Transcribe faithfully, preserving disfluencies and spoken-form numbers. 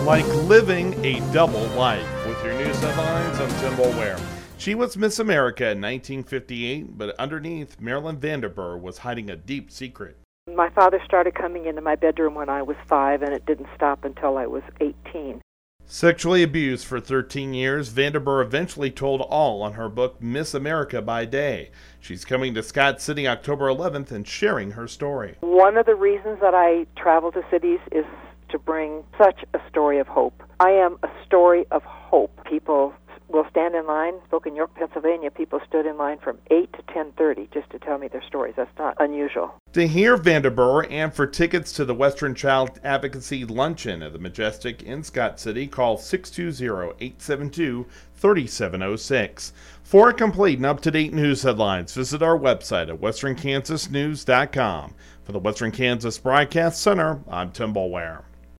like living a double life. With your news headlines, I'm Tim Boulware. She was Miss America in nineteen fifty-eight, but underneath, Marilyn Vanderburgh was hiding a deep secret. My father started coming into my bedroom when I was five, and it didn't stop until I was eighteen. Sexually abused for thirteen years, Vanderburgh eventually told all on her book, Miss America by Day. She's coming to Scott City October eleventh and sharing her story. One of the reasons that I travel to cities is to bring such a story of hope. I am a story of hope. People will stand in line. Spoke in York, Pennsylvania. People stood in line from eight to ten thirty just to tell me their stories. That's not unusual. To hear Vanderburgh and for tickets to the Western Child Advocacy Luncheon at the Majestic in Scott City, call six two zero, eight seven two, three seven zero six. For complete and up-to-date news headlines, visit our website at western kansas news dot com. For the Western Kansas Broadcast Center, I'm Tim Boulware.